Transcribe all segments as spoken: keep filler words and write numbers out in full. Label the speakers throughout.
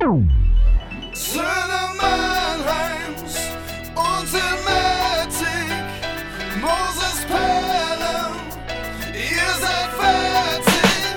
Speaker 1: Söhne Mannheims und Silmatic, Moses Pelham, ihr seid fertig.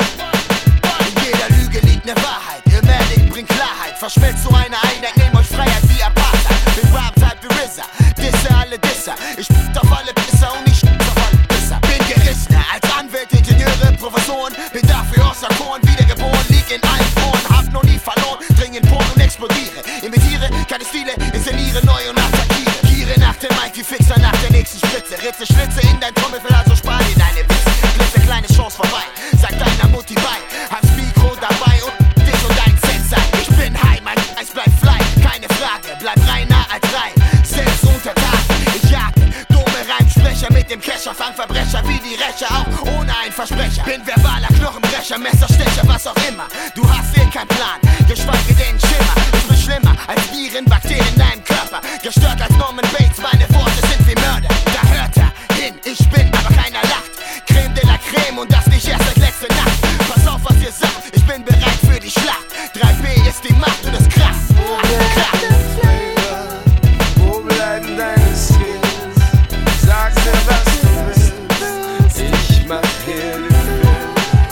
Speaker 2: In jeder Lüge liegt ne Wahrheit, Irrmatic bringt Klarheit. Verschmelzt zu einer Einheit, nehmt euch Freiheit wie Apartheid. Bin Rhyme-Type wie R Z A, Disse alle Disser. Ich spielt auf alle Pisser und ich spielt auf alle Pisser. Bin gerissener als Anwält, Ingenieure, Professoren. Bin dafür außer Korn, wiedergeboren, lieg in allen Ohren. Hab noch nie verloren, dring in Porn und explodiere. Imitiere keine Stile, inszeniere neu und attackiere. Giere nach dem Mike wie Fixer nach der nächsten Spritze. Ritze Schlitze in dein Trommelfell, also spar dir deine Witze. Blitze kleine Chance vorbei, sag deiner Mutti bei. Hab's Mikro dabei und dich und dein Set sein. Ich bin high, mein Eis bleibt fly, keine Frage. Bleib reiner als drei, selbst unter Tag. Ich jage dumme Reimsprecher mit dem Kescher. Fang Verbrecher wie die Rächer, auch ohne einen Versprecher. Bin verbaler Knochenbrecher, Messerstecher, was auch immer. Du hast eh keinen Plan, geschweige den Schimmer. Ich bin schlimmer als Viren, Bakterien in deinem Körper. Gestört als Norman Bates, meine Worte sind wie Mörder. Da hört er hin, ich bin, aber keiner lacht. Creme de la Creme und das nicht erst seit letzter Nacht. Pass auf, was ihr sagt, ich bin bereit für die Schlacht. drei B ist die Macht und es kracht.
Speaker 1: Wo bleibt dein Flavor? Wo bleiben deine Skills? Sag mir, was du willst. Ich mach hier den Film.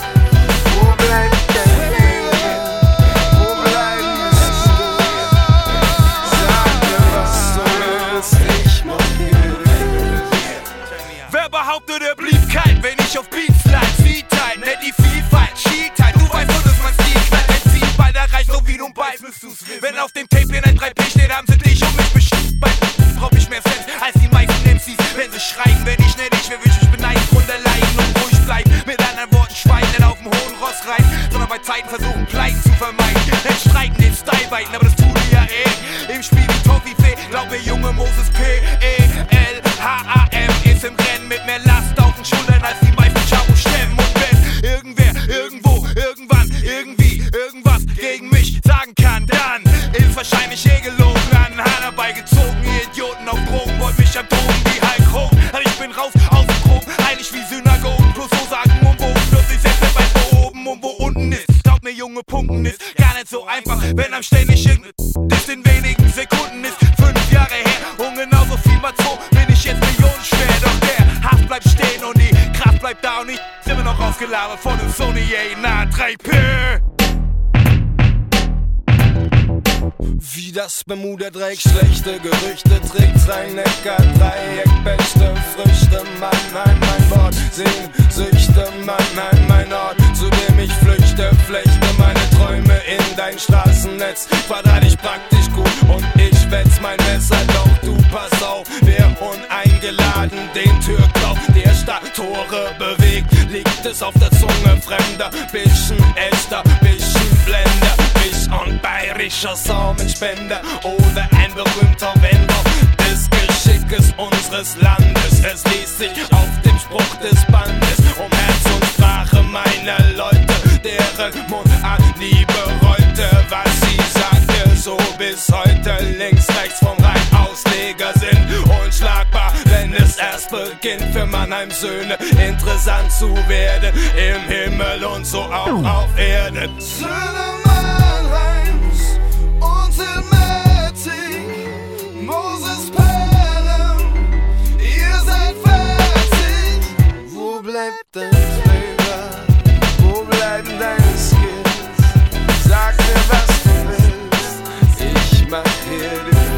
Speaker 1: Wo bleibt dein Flavor? Wo bleiben deine Skills? Sag mir, was du willst. Ich mach hier den Film.
Speaker 3: Wer behauptet, er blieb kalt, wenn ich auf Beats slide? Sweet-Time, nennt die Vielfalt, Sheet-Time. Du weißt, wo das mein Stil knallt. Ein Zielball, da reicht so wie du beißt, müsst du's wissen. Wenn auf dem Tape in ein drei P steht, haben sie dich um mich beschieden. Bei brauch ich mehr Fans als die meisten M Cs. Wenn sie schreien, wenn ich nicht ich, wer will ich beneiden, drunter leiden und ruhig bleiben. Mit anderen Worten schweigen, nicht auf dem hohen Ross rein, sondern bei Zeiten versuchen, Pleiten zu vermeiden. Denn streiten den Style beiten, aber das tun die ja eh. Im Spiel wie Toffifee, glaub mir, junge Moses P. E L H A M ist im Rennen mit mehr Last auf den Schultern als die meisten Chavo stemmen. Und wenn irgendwer, irgendwo, irgendwann, irgendwie, irgendwas gegen mich sagen kann, dann ist wahrscheinlich eh gelogen. An den Haaren herbeigezogen, ihr Idioten auf Drogen, wollt mich erproben wie Hulk Hogan. Also ich bin raus aus dem Drogen, heilig wie Synagogen, plus so sagen und wo plötzlich setzt bei wo oben und wo unten ist. Glaub mir, Junge, Punkten ist gar nicht so einfach, wenn am ständig irgendein das in wenigen Sekunden ist. Fünf Jahre her und genauso viel mal zwei bin ich jetzt millionenschwer. Doch der Hass bleibt stehen und die Kraft bleibt da und ich bin immer noch ausgelabert von dem Sony A N A drei P.
Speaker 1: Wie das Bermuda-Dreieck, schlechte Gerüchte, Tricks, Rhein-Neckar, Dreieck, beste Früchte, Mannheim, mein Wort, Sehnsüchte, Mannheim, mein Ort, zu dem ich flüchte, flechte meine Träume in dein Straßennetz, quadratisch praktisch gut und ich wetz mein Messer, doch du pass auf, wer uneingeladen den Türklau der Stadttore bewegt, liegt es auf der Zunge fremder, bisschen echter, bisschen Blender, ich und bayerischer Samenspender oder ein berühmter Wender des Geschickes unseres Landes. Es liest sich auf dem Spruch des Bandes um Herz und Sprache meiner Leute, deren Mund an Liebe rollte, was sie sagte, so bis heute links, rechts vom Rhein Ausleger sind unschlagbar, wenn es erst beginnt für Mannheims Söhne interessant zu werden, im Himmel und so auch auf Erden. Söhne Mannheims und Silmatic, Moses Pelham, ihr seid fertig. Wo bleibt dein Flavor? Wo bleiben deine Skills? Sag mir, was du willst. Ich mach hier den